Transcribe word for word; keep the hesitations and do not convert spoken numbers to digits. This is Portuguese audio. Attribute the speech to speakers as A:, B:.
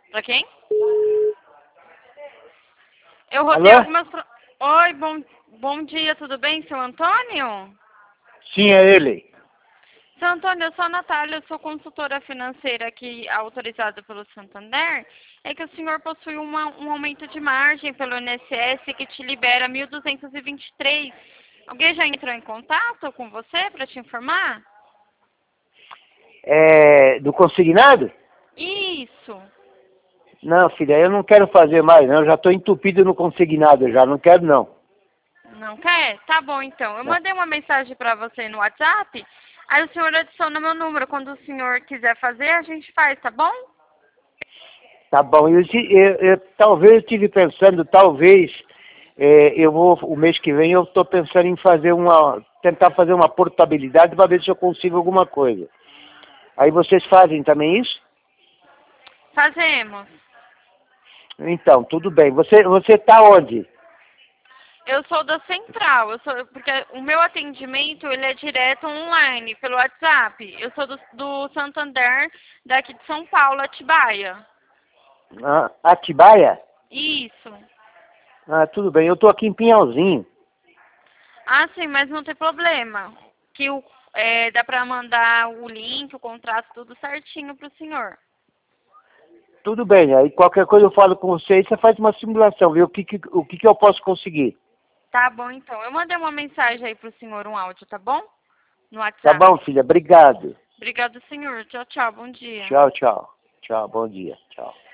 A: Pra quem? Eu
B: Alô?
A: rodei algumas... pro- Oi, bom, bom dia, tudo bem, seu Antônio?
B: Sim, é ele.
A: Seu Antônio, eu sou a Natália, eu sou consultora financeira aqui autorizada pelo Santander. É que o senhor possui uma, um aumento de margem pelo I N S S que te libera mil duzentos e vinte e três. Alguém já entrou em contato com você para te informar?
B: É do consignado?
A: Isso.
B: Não, filha, eu não quero fazer mais, não. Eu já estou entupido no consignado, já. Não quero, não.
A: Não quer? Tá bom, então. Eu
B: Não.
A: mandei uma mensagem para você no WhatsApp. Aí o senhor adiciona meu número. Quando o senhor quiser fazer, a gente faz, tá bom?
B: Tá bom. Eu, ti- eu, eu- talvez eu estive pensando, talvez, é, eu vou, o mês que vem eu estou pensando em fazer uma, tentar fazer uma portabilidade para ver se eu consigo alguma coisa. Aí vocês fazem também isso?
A: Fazemos.
B: Então, tudo bem. Você você está onde?
A: Eu sou da central, eu sou, porque o meu atendimento ele é direto online, pelo WhatsApp. Eu sou do, do Santander, daqui de São Paulo, Atibaia.
B: Ah, Atibaia?
A: Isso.
B: Ah, tudo bem. Eu estou aqui em Pinhalzinho.
A: Ah, sim, mas não tem problema. Que o, é, dá pra mandar o link, o contrato, tudo certinho pro senhor.
B: Tudo bem. Aí qualquer coisa eu falo com você e você faz uma simulação, viu? O que, que, o que, que eu posso conseguir.
A: Tá bom, então. Eu mandei uma mensagem aí pro senhor, um áudio, tá bom? No
B: Tá
A: WhatsApp.
B: bom, filha? Obrigado.
A: Obrigado, senhor. Tchau, tchau. Bom dia.
B: Tchau, tchau. Tchau, bom dia. Tchau.